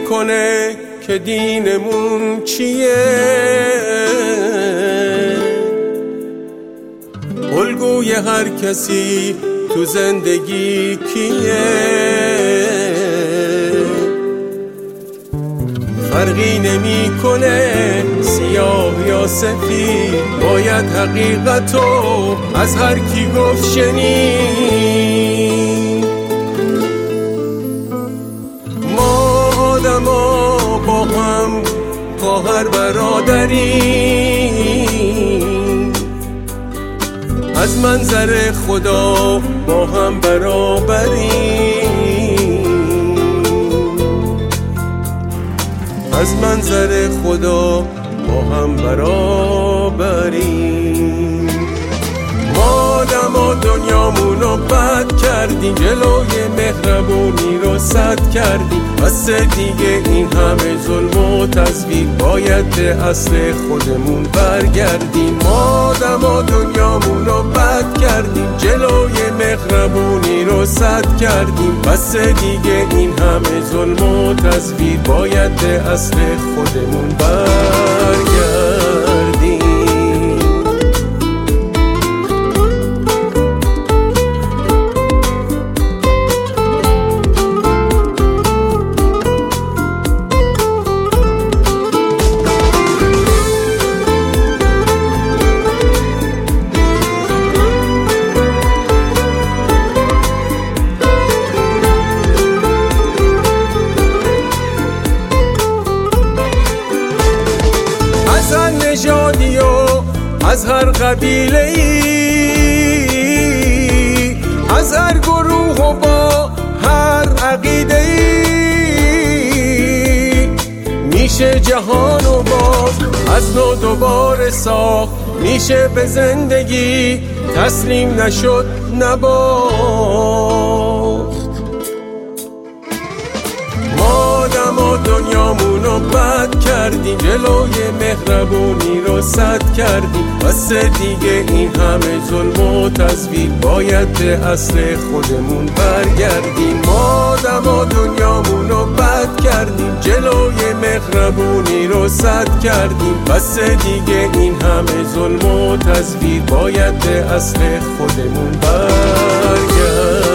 میکنه که دینمون چیه، الگوی هر کسی تو زندگی کیه. فرقی نمیکنه سیاه یا سفید، باید حقیقتو از هر کی گفت شنید. ما آدما با هم خواهر برادریم، از منظر خدا با هم برابریم، از منظر خدا با هم برابریم. ما آدما دنیامونو بد کردیم، جلوی مهربونی رو سد کردیم، بس دیگه این همه ظلم و تزویر، باید به اصل خودمون برگردیم. ما آدما دنیامونو بد کردیم، جلوی مهربونی رو سد کردیم، بس دیگه این همه ظلم و تزویر، باید به اصل خودمون برگردیم. از هر نژادی و از هر قبیله ای، از هر گروه و با هر عقیده ای، میشه جهان و باز از نو دوباره ساخت، میشه به زندگی تسلیم نشد نباخت. ما دنیامونو بد کردیم، جلوی مهربونی رو سد کردیم، بس دیگه این همه ظلم و تزویر، باید به اصل خودمون برگردیم. ما دنیامونو بد کردیم، جلوی مهربونی رو سد کردیم، بس دیگه این همه ظلم و تزویر، باید به اصل خودمون برگردیم.